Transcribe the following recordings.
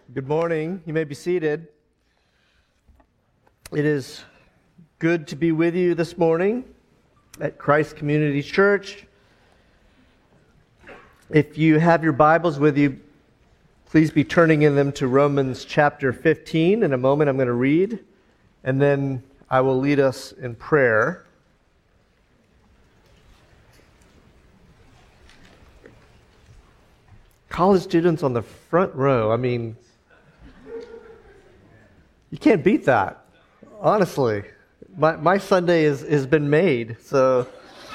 Good morning. You may be seated. It is good to be with you this morning at Christ Community Church. If you have your Bibles with you, please be turning in them to Romans chapter 15. In a moment, I'm going to read, and then I will lead us in prayer. College students on the front row. I mean, you can't beat that, honestly. My Sunday has been made, so.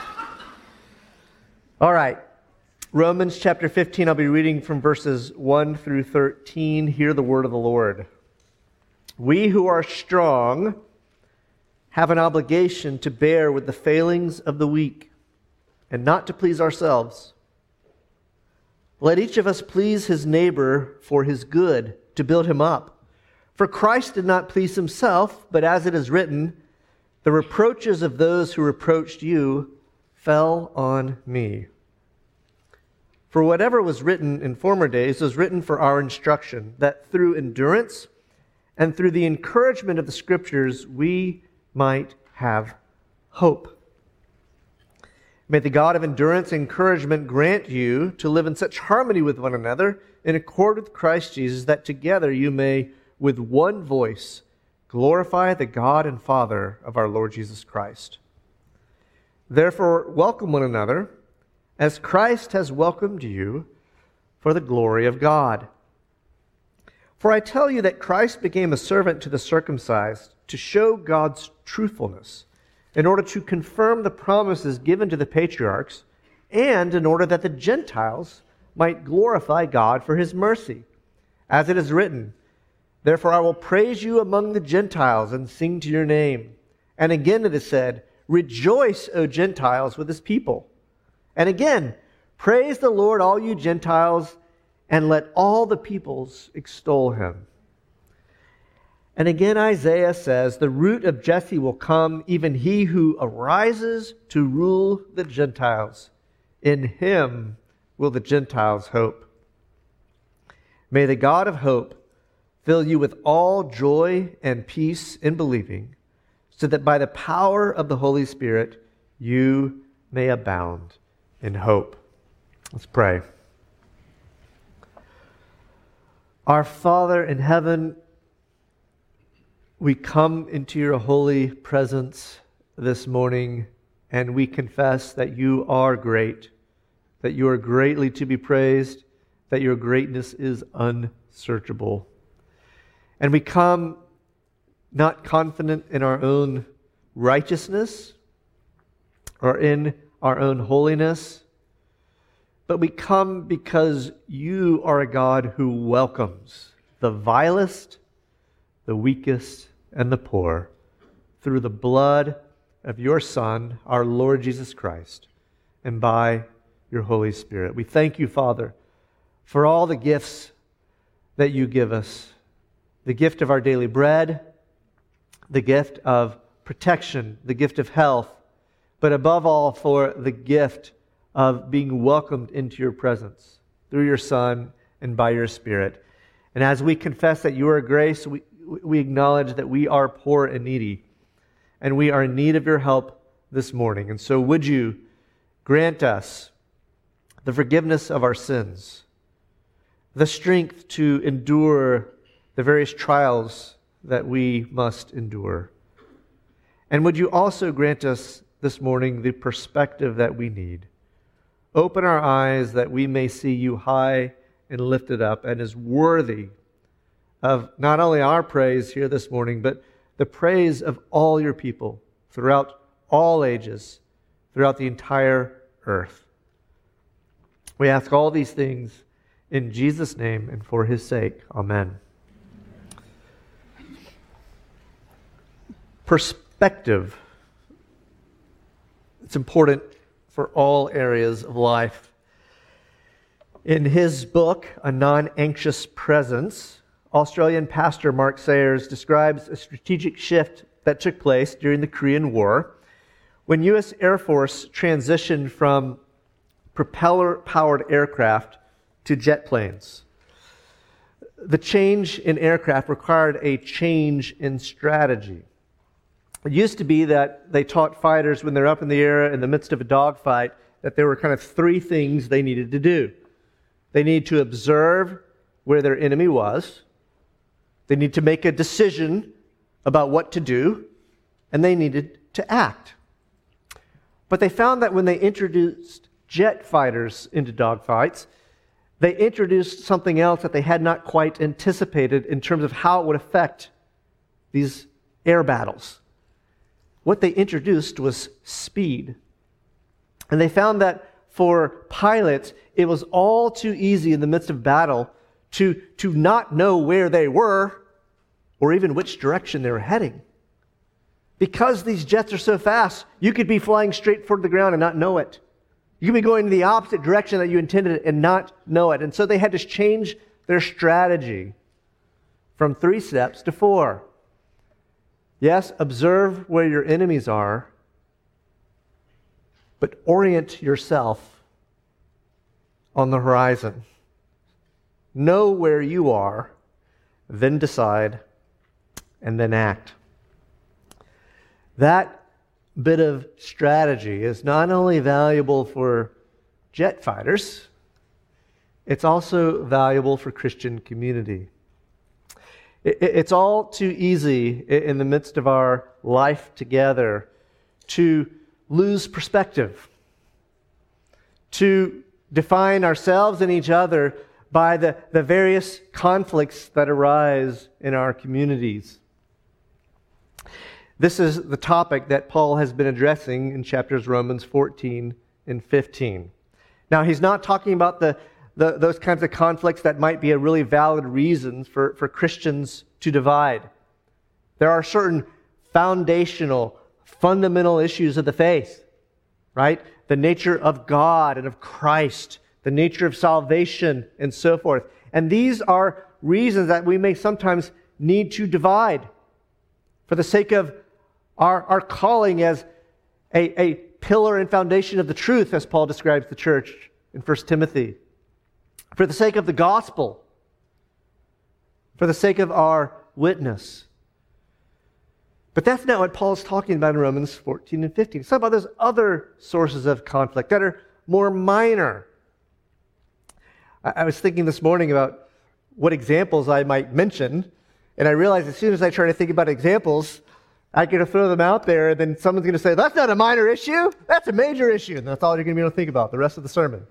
All right, Romans chapter 15, I'll be reading from verses 1 through 13. Hear the word of the Lord. We who are strong have an obligation to bear with the failings of the weak and not to please ourselves. Let each of us please his neighbor for his good, to build him up. For Christ did not please himself, but as it is written, the reproaches of those who reproached you fell on me. For whatever was written in former days was written for our instruction, that through endurance and through the encouragement of the Scriptures we might have hope. May the God of endurance and encouragement grant you to live in such harmony with one another, in accord with Christ Jesus, that together you may, with one voice, glorify the God and Father of our Lord Jesus Christ. Therefore, welcome one another, as Christ has welcomed you, for the glory of God. For I tell you that Christ became a servant to the circumcised, to show God's truthfulness, in order to confirm the promises given to the patriarchs, and in order that the Gentiles might glorify God for his mercy. As it is written, therefore I will praise you among the Gentiles and sing to your name. And again it is said, rejoice, O Gentiles, with his people. And again, praise the Lord, all you Gentiles, and let all the peoples extol him. And again Isaiah says, the root of Jesse will come, even he who arises to rule the Gentiles. In him will the Gentiles hope. May the God of hope fill you with all joy and peace in believing, so that by the power of the Holy Spirit you may abound in hope. Let's pray. Our Father in heaven, we come into your holy presence this morning, and we confess that you are great, that you are greatly to be praised, that your greatness is unsearchable. And we come not confident in our own righteousness or in our own holiness, but we come because you are a God who welcomes the vilest, the weakest, and the poor through the blood of your Son, our Lord Jesus Christ, and by your Holy Spirit. We thank you, Father, for all the gifts that you give us. The gift of our daily bread, the gift of protection, the gift of health, but above all for the gift of being welcomed into your presence through your Son and by your Spirit. And as we confess that you are grace, we acknowledge that we are poor and needy, and we are in need of your help this morning. And so would you grant us the forgiveness of our sins, the strength to endure the various trials that we must endure. And would you also grant us this morning the perspective that we need? Open our eyes that we may see you high and lifted up and as worthy of not only our praise here this morning, but the praise of all your people throughout all ages, throughout the entire earth. We ask all these things in Jesus' name and for his sake. Amen. Perspective. It's important for all areas of life. In his book, A Non-Anxious Presence, Australian pastor Mark Sayers describes a strategic shift that took place during the Korean War when U.S. Air Force transitioned from propeller-powered aircraft to jet planes. the change in aircraft required a change in strategy. It used to be that they taught fighters when they're up in the air in the midst of a dogfight that there were kind of three things they needed to do. They needed to observe where their enemy was. They needed to make a decision about what to do. And they needed to act. But they found that when they introduced jet fighters into dogfights, they introduced something else that they had not quite anticipated in terms of how it would affect these air battles. What they introduced was speed. And they found that for pilots, it was all too easy in the midst of battle to not know where they were or even which direction they were heading. Because these jets are so fast, you could be flying straight for the ground and not know it. You could be going in the opposite direction that you intended and not know it. And so they had to change their strategy from 3 steps to 4. Yes, observe where your enemies are, but orient yourself on the horizon. Know where you are, then decide, and then act. That bit of strategy is not only valuable for jet fighters, it's also valuable for Christian community. It's all too easy in the midst of our life together to lose perspective, to define ourselves and each other by the various conflicts that arise in our communities. This is the topic that Paul has been addressing in chapters Romans 14 and 15. Now, he's not talking about those kinds of conflicts that might be a really valid reason for Christians to divide. There are certain foundational, fundamental issues of the faith, right? The nature of God and of Christ, the nature of salvation, and so forth. And these are reasons that we may sometimes need to divide for the sake of our calling as a pillar and foundation of the truth, as Paul describes the church in 1 Timothy. For the sake of the gospel. For the sake of our witness. But that's not what Paul is talking about in Romans 14 and 15. It's talking about those other sources of conflict that are more minor. I was thinking this morning about what examples I might mention, and I realized as soon as I try to think about examples, I'm going to throw them out there, and then someone's going to say, that's not a minor issue, that's a major issue. And that's all you're going to be able to think about the rest of the sermon.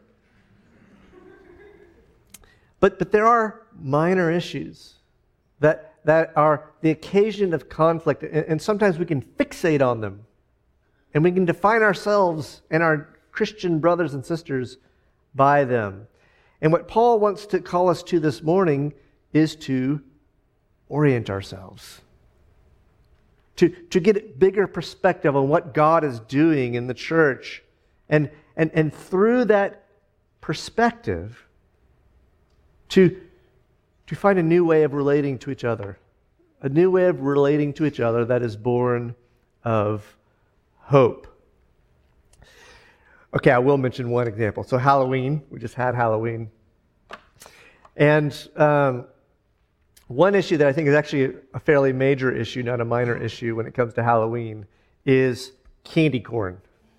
But there are minor issues that are the occasion of conflict, and sometimes we can fixate on them, and we can define ourselves and our Christian brothers and sisters by them. And what Paul wants to call us to this morning is to orient ourselves. To get a bigger perspective on what God is doing in the church. And through that perspective, to find a new way of relating to each other. A new way of relating to each other that is born of hope. Okay, I will mention one example. So Halloween, we just had Halloween. And one issue that I think is actually a fairly major issue, not a minor issue when it comes to Halloween, is candy corn.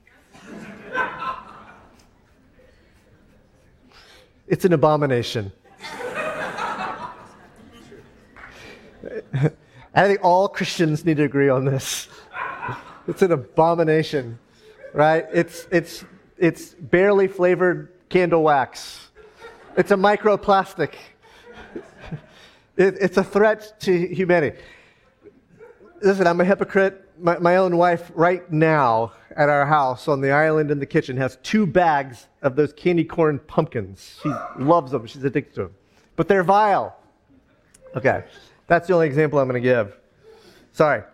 It's an abomination. I think all Christians need to agree on this. It's an abomination, right? It's barely flavored candle wax. It's a microplastic. It's a threat to humanity. Listen, I'm a hypocrite. My own wife right now at our house on the island in the kitchen has 2 bags of those candy corn pumpkins. She loves them. She's addicted to them. But they're vile. Okay, that's the only example I'm going to give. Sorry.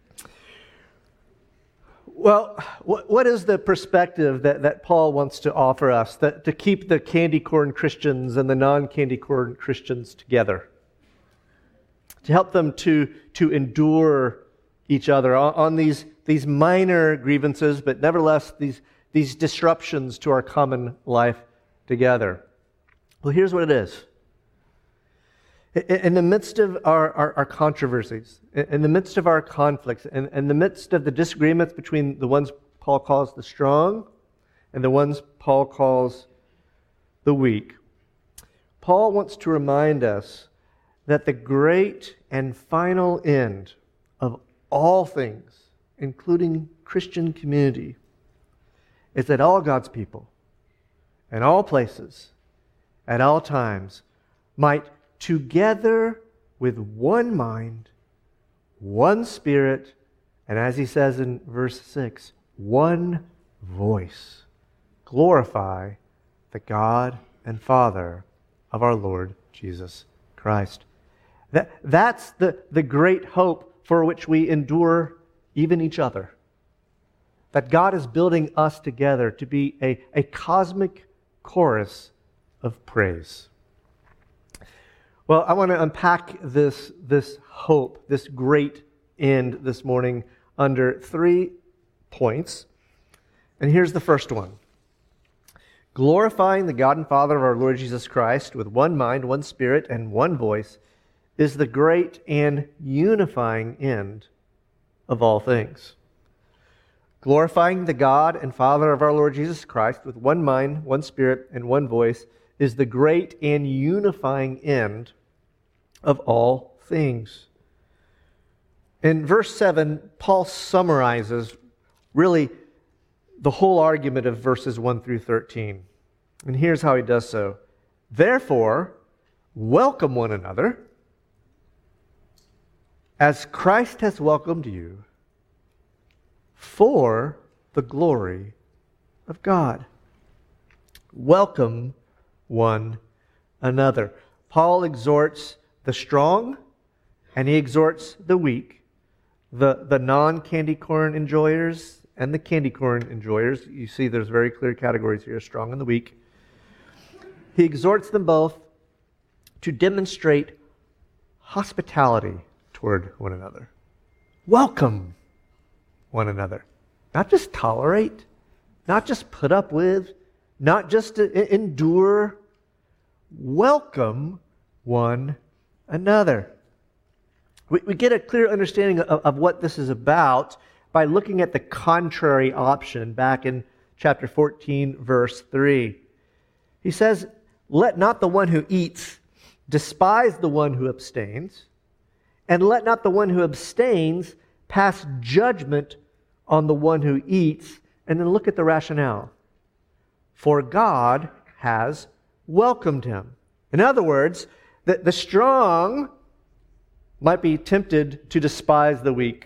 Well, what is the perspective that Paul wants to offer us to keep the candy corn Christians and the non-candy corn Christians together? To help them to endure each other on these minor grievances, but nevertheless these disruptions to our common life together. Well, here's what it is. In the midst of our controversies, in the midst of our conflicts, in the midst of the disagreements between the ones Paul calls the strong and the ones Paul calls the weak, Paul wants to remind us that the great and final end of all things, including Christian community, is that all God's people, in all places, at all times, might together with one mind, one spirit, and as he says in verse 6, one voice, glorify the God and Father of our Lord Jesus Christ. That's the great hope for which we endure even each other. That God is building us together to be a cosmic chorus of praise. Well, I want to unpack this hope, this great end this morning under 3 points. And here's the first one. Glorifying the God and Father of our Lord Jesus Christ with one mind, one spirit, and one voice is the great and unifying end of all things. Glorifying the God and Father of our Lord Jesus Christ with one mind, one spirit, and one voice is the great and unifying end of all things. In verse 7, Paul summarizes really the whole argument of verses 1 through 13. And here's how he does so. Therefore, welcome one another as Christ has welcomed you for the glory of God. Welcome one another. Paul exhorts the strong and he exhorts the weak, the non-candy corn enjoyers and the candy corn enjoyers. You see there's very clear categories here, strong and the weak. He exhorts them both to demonstrate hospitality toward one another. Welcome one another. Not just tolerate, not just put up with, not just to endure. Welcome one another. We get a clear understanding of what this is about by looking at the contrary option back in chapter 14, verse 3. He says, let not the one who eats despise the one who abstains, and let not the one who abstains pass judgment on the one who eats. And then look at the rationale. For God has welcomed him. In other words, the strong might be tempted to despise the weak.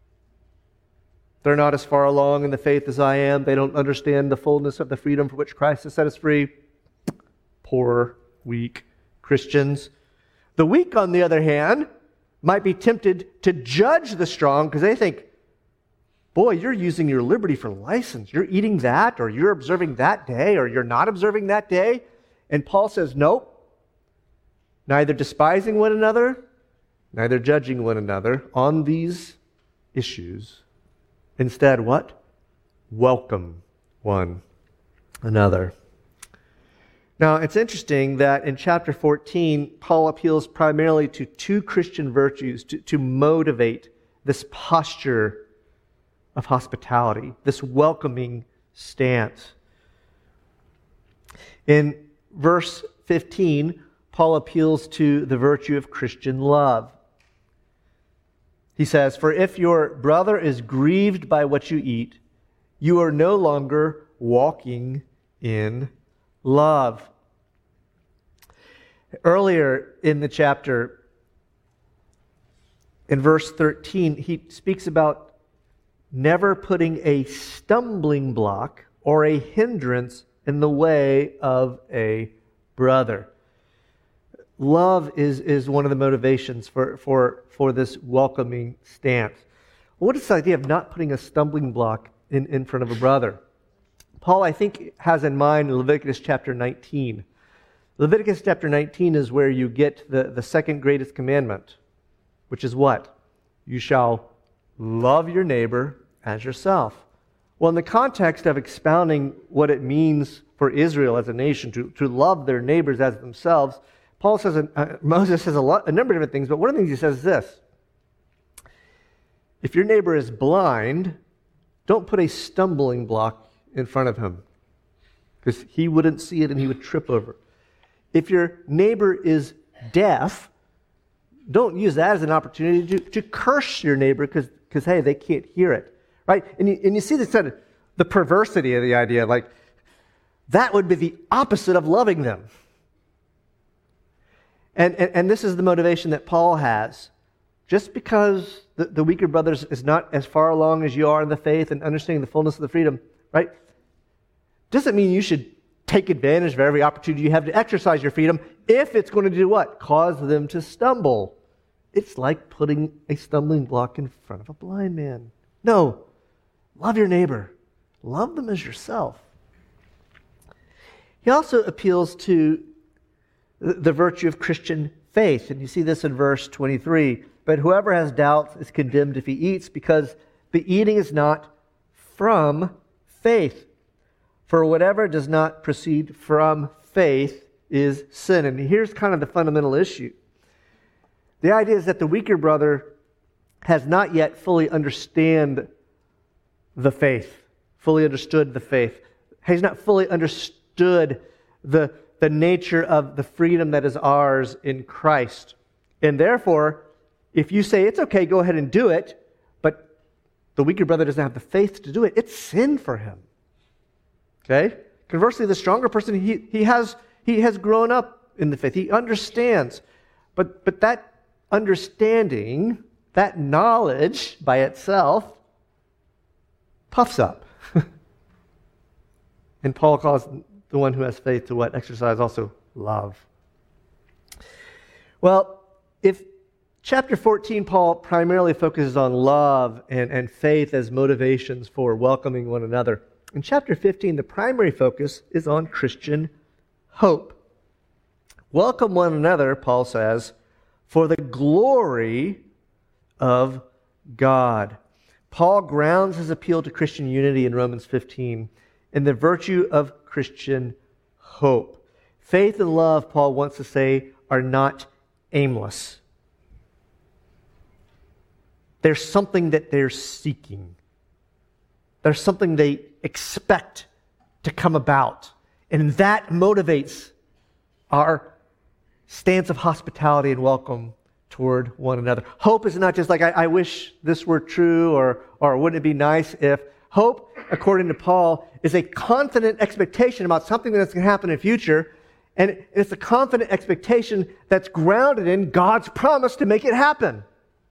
They're not as far along in the faith as I am. They don't understand the fullness of the freedom for which Christ has set us free. Poor, weak Christians. The weak, on the other hand, might be tempted to judge the strong because they think, boy, you're using your liberty for license. You're eating that, or you're observing that day, or you're not observing that day. And Paul says, nope. Neither despising one another, neither judging one another on these issues. Instead, what? Welcome one another. Now, it's interesting that in chapter 14, Paul appeals primarily to 2 Christian virtues to motivate this posture of hospitality, this welcoming stance. In verse 15, Paul appeals to the virtue of Christian love. He says, for if your brother is grieved by what you eat, you are no longer walking in love. Earlier in the chapter, in verse 13, he speaks about never putting a stumbling block or a hindrance in the way of a brother. Love is one of the motivations for this welcoming stance. What is the idea of not putting a stumbling block in front of a brother? Paul, I think, has in mind Leviticus chapter 19. Leviticus chapter 19 is where you get the second greatest commandment, which is what? You shall love your neighbor as yourself. Well, in the context of expounding what it means for Israel as a nation to love their neighbors as themselves, Paul says, Moses says a number of different things, but one of the things he says is this. If your neighbor is blind, don't put a stumbling block in front of him, because he wouldn't see it and he would trip over. If your neighbor is deaf, don't use that as an opportunity to curse your neighbor because, hey, they can't hear it, right? And you see this kind of the perversity of the idea, like that would be the opposite of loving them. And this is the motivation that Paul has. Just because the weaker brothers is not as far along as you are in the faith and understanding the fullness of the freedom, right? Doesn't mean you should take advantage of every opportunity you have to exercise your freedom if it's going to do what? Cause them to stumble. It's like putting a stumbling block in front of a blind man. No. Love your neighbor. Love them as yourself. He also appeals to the virtue of Christian faith. And you see this in verse 23. But whoever has doubts is condemned if he eats, because the eating is not from faith. For whatever does not proceed from faith is sin. And here's kind of the fundamental issue. The idea is that the weaker brother has not yet fully understood the faith. He's not fully understood the nature of the freedom that is ours in Christ. And therefore, if you say, it's okay, go ahead and do it, but the weaker brother doesn't have the faith to do it, it's sin for him. Okay? Conversely, the stronger person, he has grown up in the faith. He understands. But that understanding, that knowledge by itself, puffs up. And Paul calls the one who has faith to what? Exercise also love. Well, if chapter 14, Paul primarily focuses on love and faith as motivations for welcoming one another, in chapter 15, the primary focus is on Christian hope. Welcome one another, Paul says, for the glory of God. Paul grounds his appeal to Christian unity in Romans 15 in the virtue of Christian hope. Faith and love, Paul wants to say, are not aimless. There's something that they're seeking. There's something they expect to come about. And that motivates our stance of hospitality and welcome toward one another. Hope is not just like, I wish this were true, or wouldn't it be nice if. Hope, according to Paul, is a confident expectation about something that's going to happen in the future. And it's a confident expectation that's grounded in God's promise to make it happen.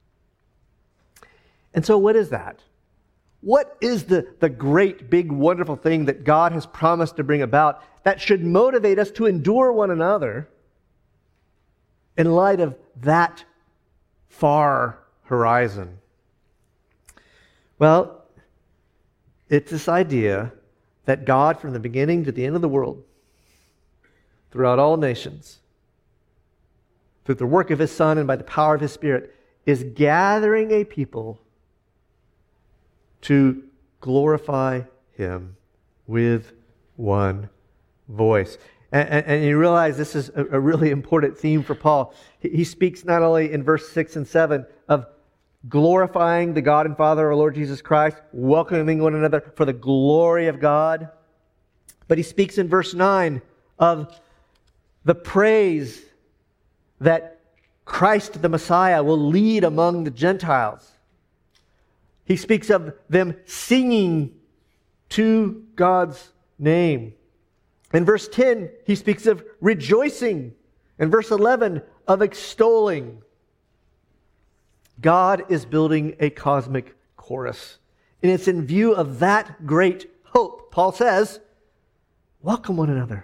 And so what is that? What is the great, big, wonderful thing that God has promised to bring about that should motivate us to endure one another in light of that far horizon? Well, it's this idea that God, from the beginning to the end of the world, throughout all nations, through the work of His Son and by the power of His Spirit, is gathering a people to glorify Him with one voice. And you realize this is a really important theme for Paul. He speaks not only in verse 6 and 7 of glorifying the God and Father of our Lord Jesus Christ, welcoming one another for the glory of God, but he speaks in verse 9 of the praise that Christ the Messiah will lead among the Gentiles. He speaks of them singing to God's name. In verse 10, he speaks of rejoicing. In verse 11, of extolling. God is building a cosmic chorus. And it's in view of that great hope, Paul says, welcome one another.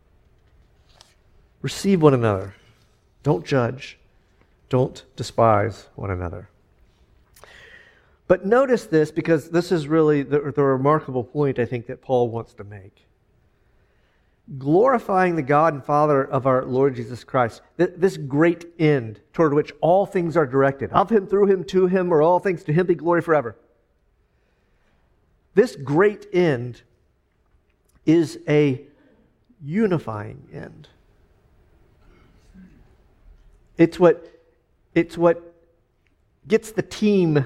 Receive one another. Don't judge. Don't despise one another. But notice this, because this is really the remarkable point, I think, that Paul wants to make. Glorifying the God and Father of our Lord Jesus Christ, this great end toward which all things are directed, of Him, through Him, to Him, or all things to Him be glory forever. This great end is a unifying end. It's what gets the team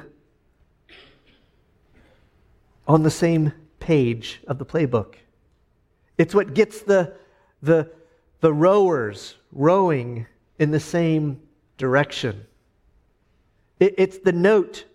on the same page of the playbook. It's what gets the rowers rowing in the same direction. It's the note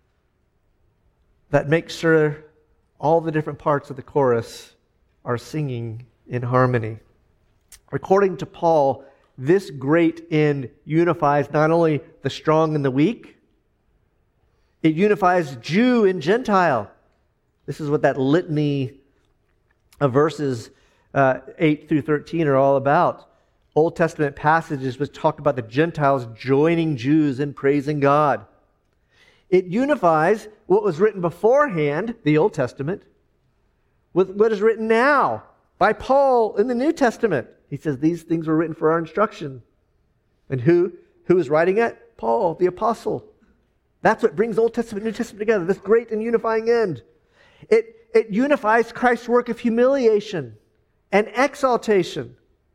that makes sure all the different parts of the chorus are singing in harmony. According to Paul, this great end unifies not only the strong and the weak, it unifies Jew and Gentile. This is what that litany of verses 8 through 13 are all about. Old Testament passages which talk about the Gentiles joining Jews in praising God. It unifies what was written beforehand, the Old Testament, with what is written now by Paul in the New Testament. He says these things were written for our instruction. And who is writing it? Paul, the apostle. That's what brings Old Testament and New Testament together, this great and unifying end. It unifies Christ's work of humiliation and exaltation.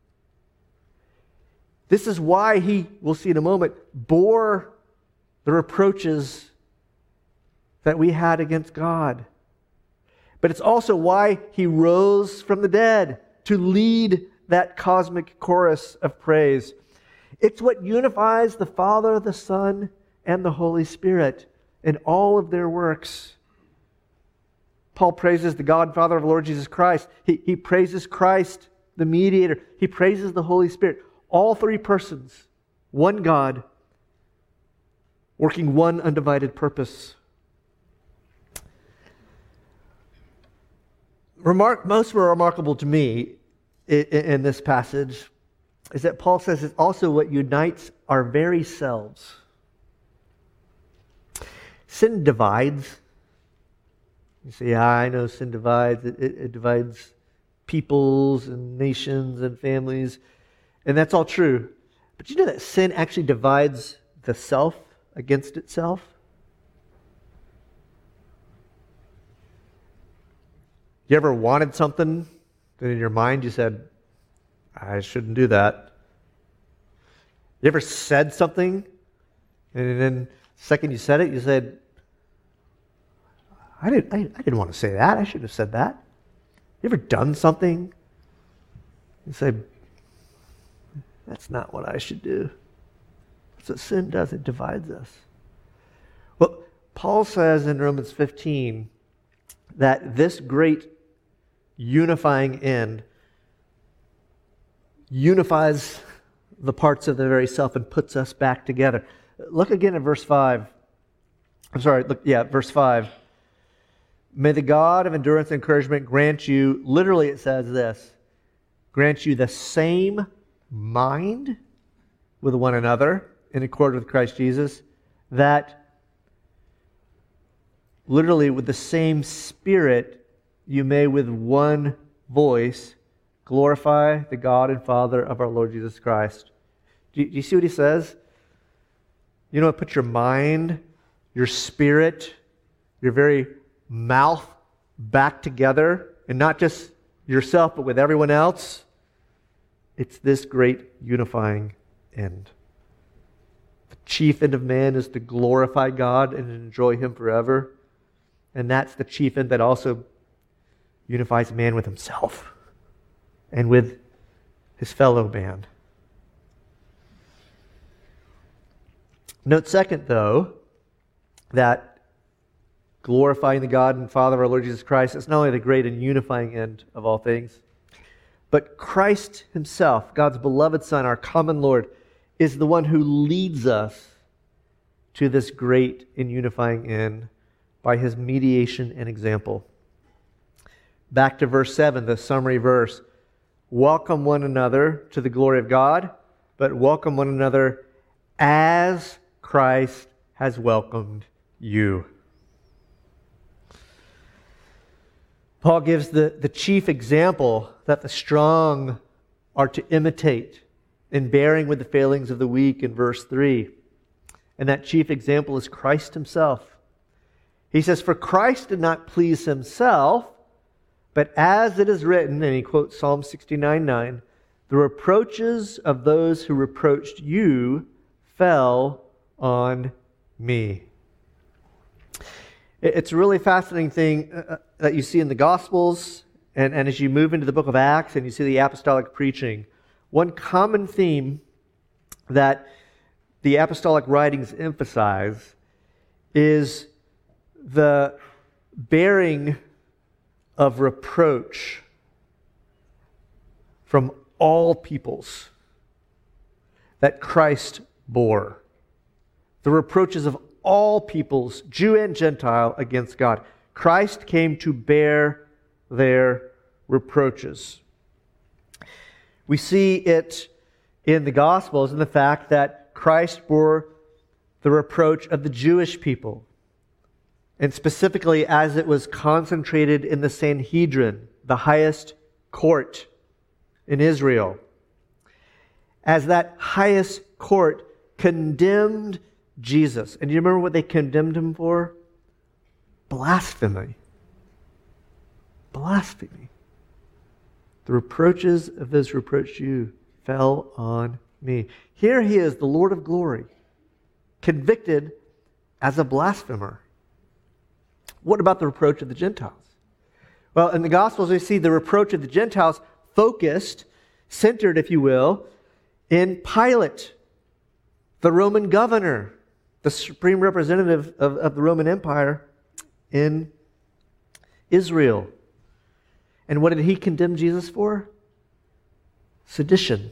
This is why he, we'll see in a moment, bore the reproaches that we had against God. But it's also why he rose from the dead to lead that cosmic chorus of praise. It's what unifies the Father, the Son, and the Holy Spirit in all of their works. Paul praises the God and Father of the Lord Jesus Christ. He praises Christ, the mediator. He praises the Holy Spirit. All three persons, one God, working one undivided purpose. Most remarkable to me in this passage is that Paul says it's also what unites our very selves. Sin divides. You say, yeah, I know sin divides. It divides peoples and nations and families. And that's all true. But you know that sin actually divides the self against itself? You ever wanted something, and in your mind you said, I shouldn't do that? You ever said something, and then the second you said it, you said, I didn't want to say that. I shouldn't have said that. You ever done something? You say, that's not what I should do. That's what sin does. It divides us. Well, Paul says in Romans 15 that this great unifying end unifies the parts of the very self and puts us back together. Look again at verse 5. Verse 5. May the God of endurance and encouragement grant you, literally it says this, grant you the same mind with one another in accord with Christ Jesus, that literally with the same Spirit you may with one voice glorify the God and Father of our Lord Jesus Christ. Do you see what he says? You know what? Put your mind, your spirit, your very mouth back together, and not just yourself, but with everyone else. It's this great unifying end. The chief end of man is to glorify God and enjoy Him forever. And that's the chief end that also unifies man with himself and with his fellow man. Note second, though, that glorifying the God and Father of our Lord Jesus Christ is not only the great and unifying end of all things, but Christ Himself, God's beloved Son, our common Lord, is the one who leads us to this great and unifying end by His mediation and example. Back to verse 7, the summary verse. Welcome one another to the glory of God, but welcome one another as Christ has welcomed you. Paul gives the chief example that the strong are to imitate in bearing with the failings of the weak in verse 3. And that chief example is Christ Himself. He says, for Christ did not please Himself, but as it is written, and he quotes Psalm 69:9, the reproaches of those who reproached you fell on me. It's a really fascinating thing that you see in the Gospels, and as you move into the book of Acts and you see the apostolic preaching. One common theme that the apostolic writings emphasize is the bearing of reproach from all peoples that Christ bore. The reproaches of all peoples, Jew and Gentile, against God. Christ came to bear their reproaches. We see it in the Gospels in the fact that Christ bore the reproach of the Jewish people, and specifically as it was concentrated in the Sanhedrin, the highest court in Israel. As that highest court condemned Jesus. And do you remember what they condemned him for? Blasphemy. Blasphemy. The reproaches of those who reproached you fell on me. Here he is, the Lord of glory, convicted as a blasphemer. What about the reproach of the Gentiles? Well, in the Gospels we see the reproach of the Gentiles focused, centered, if you will, in Pilate, the Roman governor, the supreme representative of the Roman Empire in Israel. And what did he condemn Jesus for? Sedition.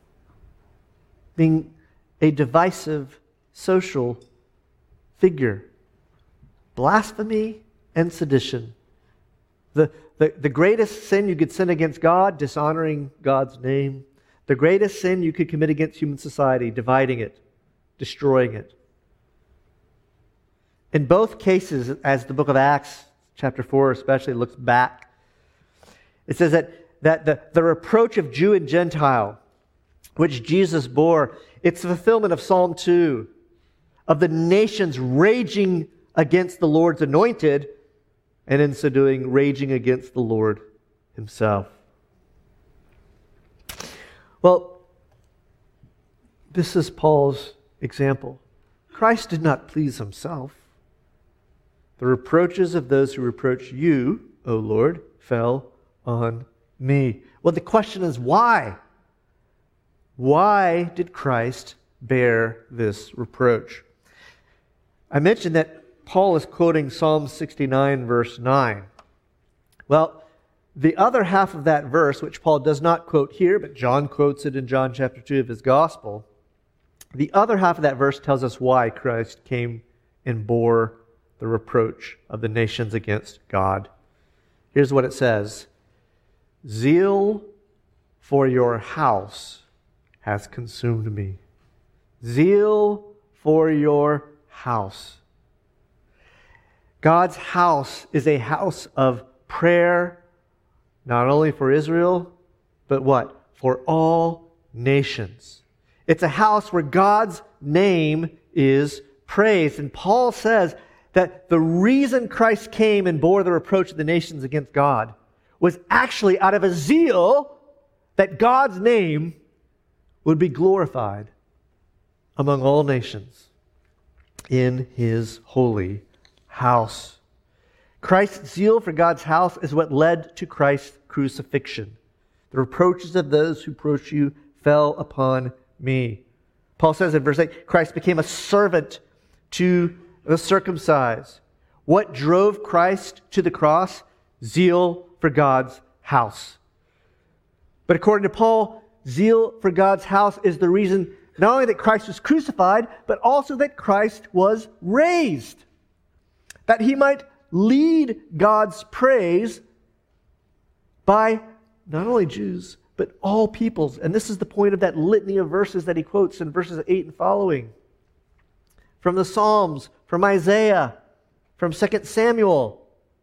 Being a divisive social figure. Blasphemy and sedition. The greatest sin you could sin against God, dishonoring God's name. The greatest sin you could commit against human society, dividing it, destroying it. In both cases, as the book of Acts, chapter 4 especially, looks back, it says that the reproach of Jew and Gentile, which Jesus bore, it's the fulfillment of Psalm 2, of the nations raging against the Lord's anointed, and in so doing, raging against the Lord himself. Well, this is Paul's example. Christ did not please himself. The reproaches of those who reproach you, O Lord, fell on me. Well, the question is why? Why did Christ bear this reproach? I mentioned that Paul is quoting Psalm 69, verse 9. Well, the other half of that verse, which Paul does not quote here, but John quotes it in John chapter 2 of his gospel, the other half of that verse tells us why Christ came and bore the reproach of the nations against God. Here's what it says. Zeal for your house has consumed me. Zeal for your house. God's house is a house of prayer, not only for Israel, but what? For all nations. It's a house where God's name is praised. And Paul says that the reason Christ came and bore the reproach of the nations against God was actually out of a zeal that God's name would be glorified among all nations in his holy house. Christ's zeal for God's house is what led to Christ's crucifixion. The reproaches of those who approach you fell upon me. Paul says in verse 8, Christ became a servant to the circumcised. What drove Christ to the cross? Zeal for God's house. But according to Paul, zeal for God's house is the reason not only that Christ was crucified, but also that Christ was raised. That he might lead God's praise by not only Jews, but all peoples. And this is the point of that litany of verses that he quotes in verses 8 and following. From the Psalms, from Isaiah, from 2 Samuel.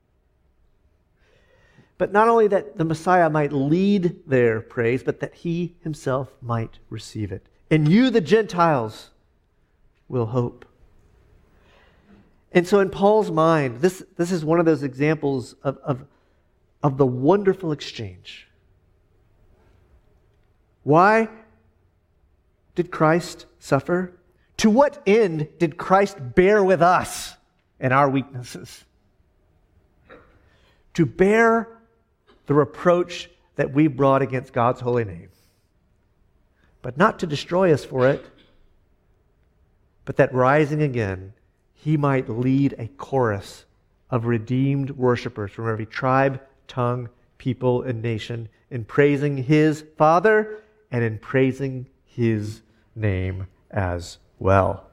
But not only that the Messiah might lead their praise, but that he himself might receive it. And you, the Gentiles, will hope. And so in Paul's mind, this is one of those examples of the wonderful exchange. Why did Christ suffer? To what end did Christ bear with us in our weaknesses? To bear the reproach that we brought against God's holy name. But not to destroy us for it, but that rising again, he might lead a chorus of redeemed worshipers from every tribe, tongue, people, and nation in praising his Father and in praising his name as well.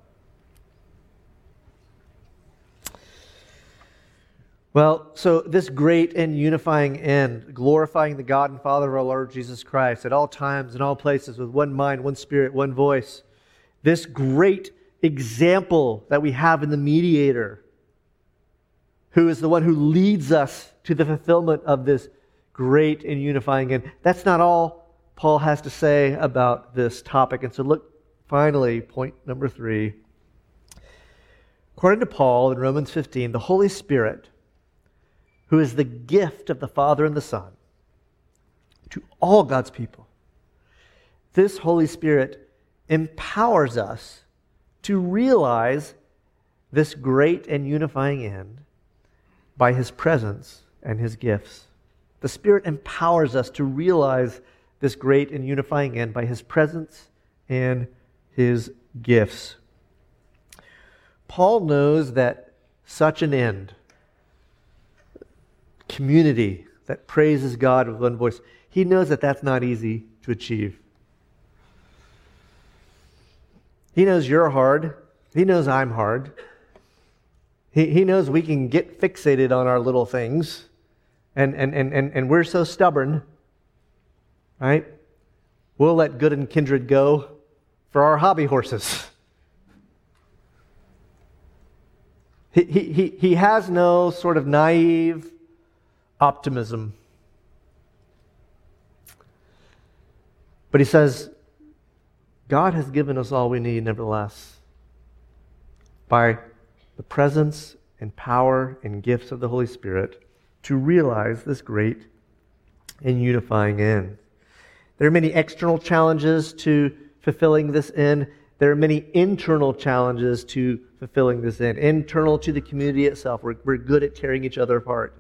Well, so this great and unifying end, glorifying the God and Father of our Lord Jesus Christ at all times and all places with one mind, one spirit, one voice. This great example that we have in the mediator, who is the one who leads us to the fulfillment of this great and unifying end. That's not all Paul has to say about this topic. And so look, finally, point number 3. According to Paul in Romans 15, the Holy Spirit, who is the gift of the Father and the Son to all God's people. This Holy Spirit empowers us to realize this great and unifying end by his presence and his gifts. The Spirit empowers us to realize this great and unifying end by his presence and his gifts. Paul knows that such an end, community that praises God with one voice, he knows that that's not easy to achieve. He knows you're hard. He knows I'm hard. He knows we can get fixated on our little things, and we're so stubborn, right? We'll let good and kindred go for our hobby horses. He has no sort of naive optimism. But he says, God has given us all we need, nevertheless, by the presence and power and gifts of the Holy Spirit to realize this great and unifying end. There are many external challenges to fulfilling this end. There are many internal challenges to fulfilling this end. Internal to the community itself. We're good at tearing each other apart.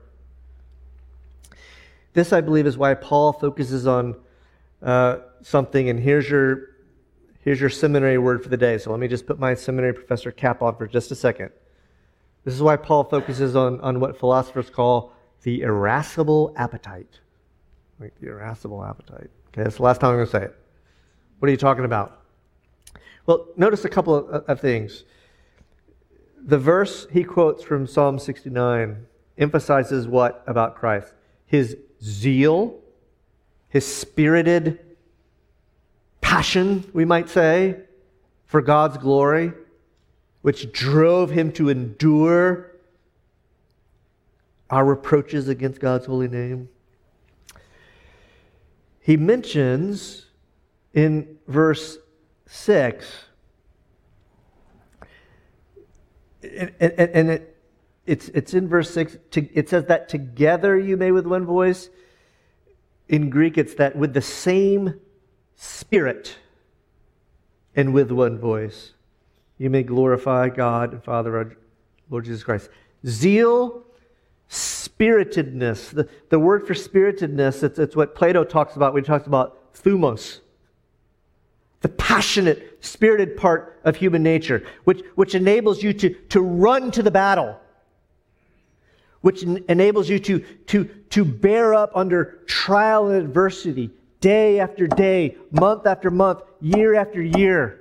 This, I believe, is why Paul focuses on something, and here's your seminary word for the day. So let me just put my seminary professor cap on for just a second. This is why Paul focuses on what philosophers call the irascible appetite. Like the irascible appetite. Okay, that's the last time I'm going to say it. What are you talking about? Well, notice a couple of things. The verse he quotes from Psalm 69 emphasizes what about Christ? His zeal, his spirited passion, we might say, for God's glory, which drove him to endure our reproaches against God's holy name. He mentions in verse 6, and it's in verse 6, it says that together you may with one voice. In Greek, it's that with the same Spirit and with one voice, you may glorify God and Father, our Lord Jesus Christ. Zeal, spiritedness. The word for spiritedness, it's what Plato talks about when he talks about thumos. The passionate, spirited part of human nature, which enables you to run to the battle, which enables you to bear up under trial and adversity, day after day, month after month, year after year.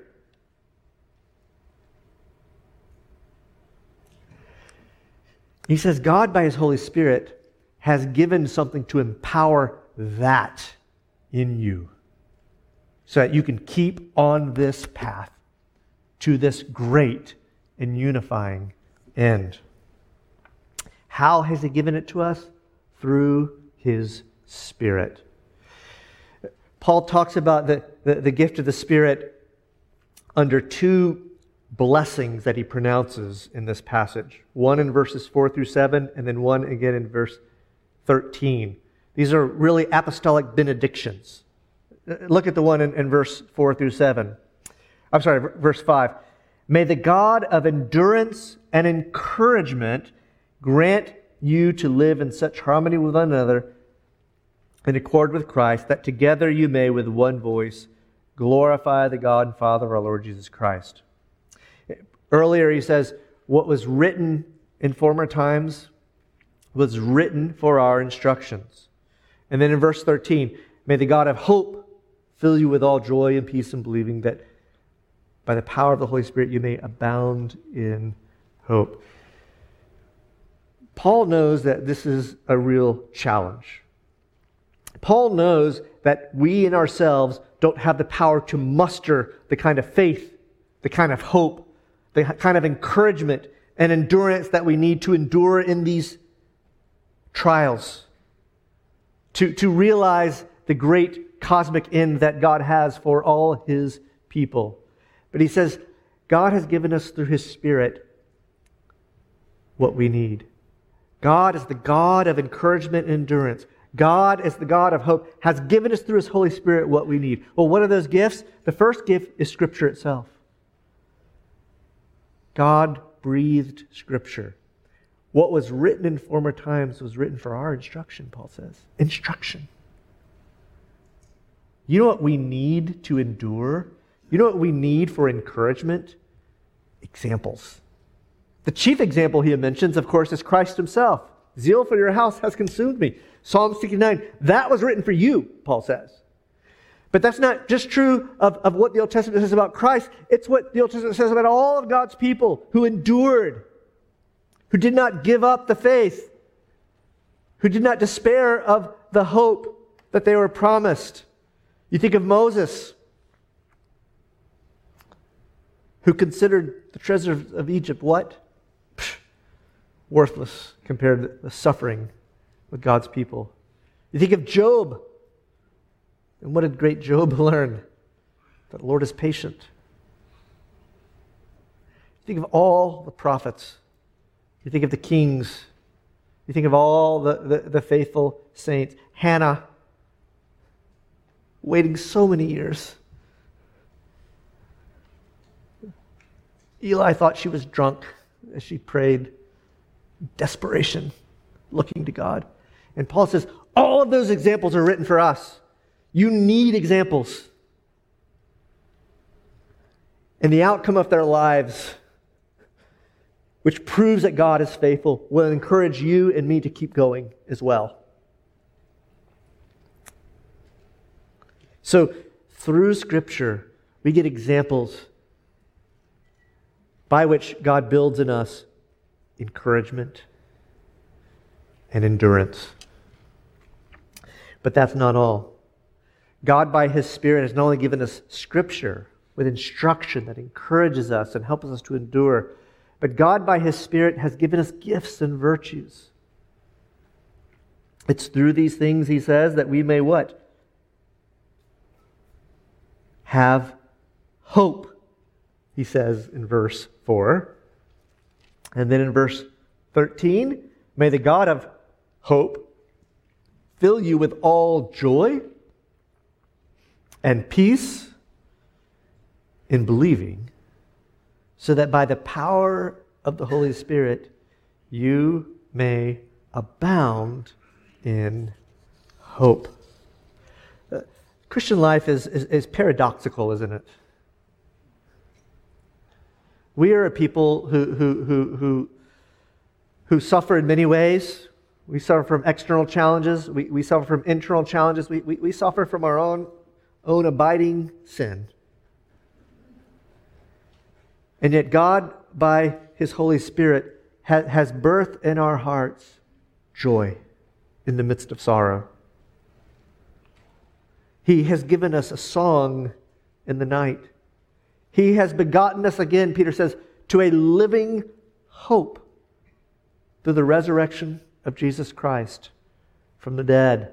He says God, by his Holy Spirit, has given something to empower that in you so that you can keep on this path to this great and unifying end. How has he given it to us? Through his Spirit. Paul talks about the gift of the Spirit under two blessings that he pronounces in this passage. One in verses 4 through 7, and then one again in verse 13. These are really apostolic benedictions. Look at the one in verse 4 through 7. I'm sorry, verse 5. May the God of endurance and encouragement grant you to live in such harmony with one another, in accord with Christ, that together you may with one voice glorify the God and Father of our Lord Jesus Christ. Earlier he says, what was written in former times was written for our instructions. And then in verse 13, may the God of hope fill you with all joy and peace in believing, that by the power of the Holy Spirit you may abound in hope. Paul knows that this is a real challenge. Paul knows that we in ourselves don't have the power to muster the kind of faith, the kind of hope, the kind of encouragement and endurance that we need to endure in these trials, to realize the great cosmic end that God has for all His people. But he says, God has given us through His Spirit what we need. God is the God of encouragement and endurance. God is the God of hope, has given us through His Holy Spirit what we need. Well, what are those gifts? The first gift is Scripture itself. God breathed Scripture. What was written in former times was written for our instruction, Paul says. Instruction. You know what we need to endure? You know what we need for encouragement? Examples. The chief example he mentions, of course, is Christ Himself. Zeal for your house has consumed me. Psalm 69, that was written for you, Paul says. But that's not just true of what the Old Testament says about Christ. It's what the Old Testament says about all of God's people who endured, who did not give up the faith, who did not despair of the hope that they were promised. You think of Moses, who considered the treasures of Egypt what? Worthless compared to the suffering with God's people. You think of Job, and what did great Job learn? That the Lord is patient. You think of all the prophets. You think of the kings. You think of all the faithful saints. Hannah, waiting so many years. Eli thought she was drunk as she prayed. Desperation, looking to God. And Paul says, all of those examples are written for us. You need examples. And the outcome of their lives, which proves that God is faithful, will encourage you and me to keep going as well. So, through Scripture, we get examples by which God builds in us encouragement and endurance. But that's not all. God, by His Spirit, has not only given us Scripture with instruction that encourages us and helps us to endure, but God, by His Spirit, has given us gifts and virtues. It's through these things, he says, that we may what? Have hope, he says in verse 4. And then in verse 13, may the God of hope fill you with all joy and peace in believing, so that by the power of the Holy Spirit you may abound in hope. Christian life is paradoxical, isn't it? We are a people who suffer in many ways. We suffer from external challenges. We suffer from internal challenges. We suffer from our own abiding sin. And yet God, by His Holy Spirit, has birthed in our hearts joy in the midst of sorrow. He has given us a song in the night. He has begotten us again, Peter says, to a living hope through the resurrection of Jesus Christ from the dead.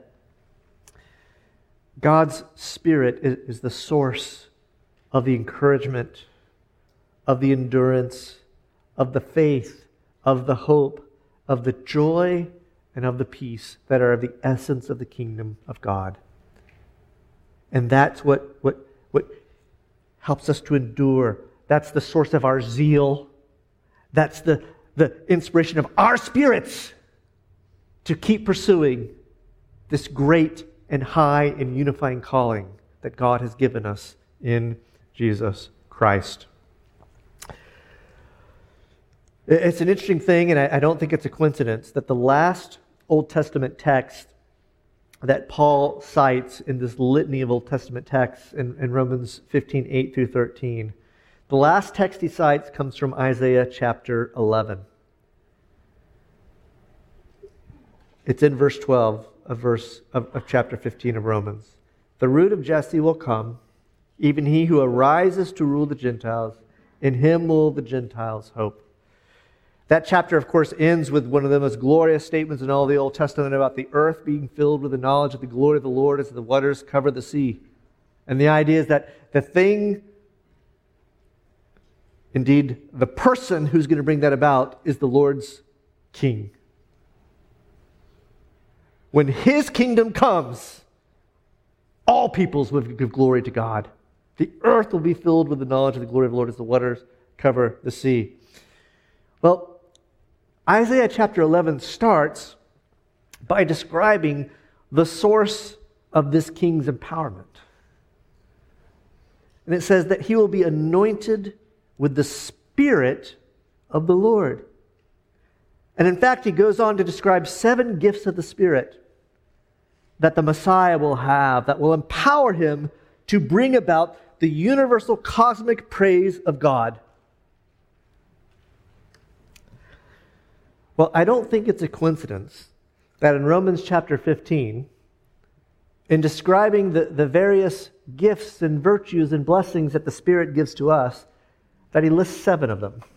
God's Spirit is the source of the encouragement, of the endurance, of the faith, of the hope, of the joy, and of the peace that are of the essence of the kingdom of God. And that's what helps us to endure. That's the source of our zeal. That's the inspiration of our spirits to keep pursuing this great and high and unifying calling that God has given us in Jesus Christ. It's an interesting thing, and I don't think it's a coincidence, that the last Old Testament text that Paul cites in this litany of Old Testament texts in Romans 15, 8 through 13, the last text he cites comes from Isaiah chapter 11. It's in verse 12 of chapter 15 of Romans. The root of Jesse will come, even he who arises to rule the Gentiles. In him will the Gentiles hope. That chapter, of course, ends with one of the most glorious statements in all the Old Testament about the earth being filled with the knowledge of the glory of the Lord as the waters cover the sea. And the idea is that the thing, indeed, the person who's going to bring that about is the Lord's king. When his kingdom comes, all peoples will give glory to God. The earth will be filled with the knowledge of the glory of the Lord as the waters cover the sea. Well, Isaiah chapter 11 starts by describing the source of this king's empowerment. And it says that he will be anointed with the Spirit of the Lord. And in fact, he goes on to describe 7 gifts of the Spirit that the Messiah will have, that will empower him to bring about the universal cosmic praise of God. Well, I don't think it's a coincidence that in Romans chapter 15, in describing the various gifts and virtues and blessings that the Spirit gives to us, that he lists 7 of them.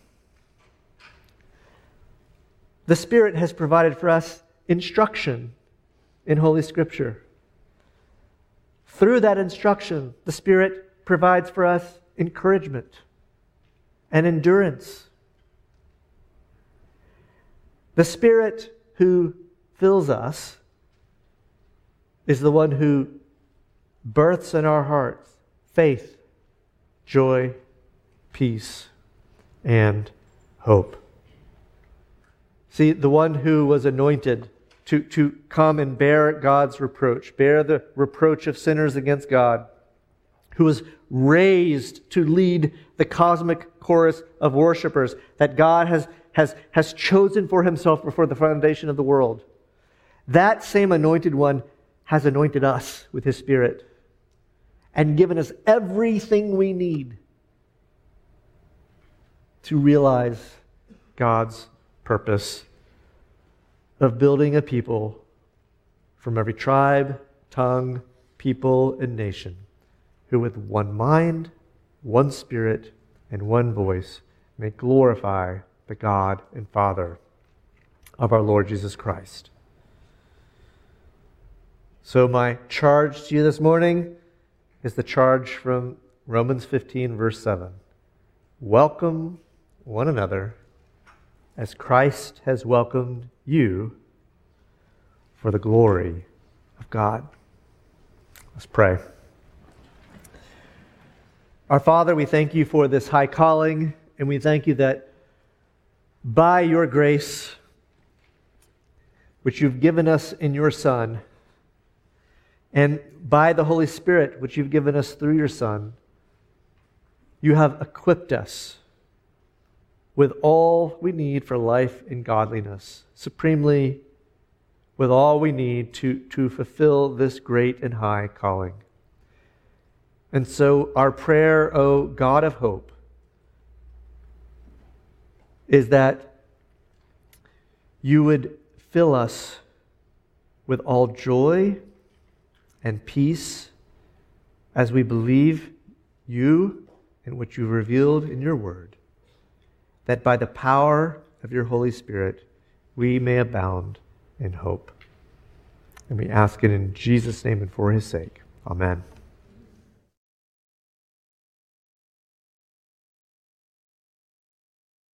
The Spirit has provided for us instruction in Holy Scripture. Through that instruction, the Spirit provides for us encouragement and endurance. The Spirit who fills us is the one who births in our hearts faith, joy, peace, and hope. See, the one who was anointed to come and bear God's reproach, bear the reproach of sinners against God, who was raised to lead the cosmic chorus of worshipers that God has chosen for himself before the foundation of the world. That same anointed one has anointed us with his Spirit and given us everything we need to realize God's purpose of building a people from every tribe, tongue, people, and nation, who with one mind, one Spirit, and one voice may glorify the God and Father of our Lord Jesus Christ. So my charge to you this morning is the charge from Romans 15, verse 7. Welcome one another as Christ has welcomed you for the glory of God. Let's pray. Our Father, we thank you for this high calling, and we thank you that by your grace, which you've given us in your Son, and by the Holy Spirit, which you've given us through your Son, you have equipped us with all we need for life and godliness, supremely with all we need to fulfill this great and high calling. And so our prayer, O God of hope, is that you would fill us with all joy and peace as we believe you and what you've revealed in your word, that by the power of your Holy Spirit we may abound in hope. And we ask it in Jesus' name and for his sake. Amen.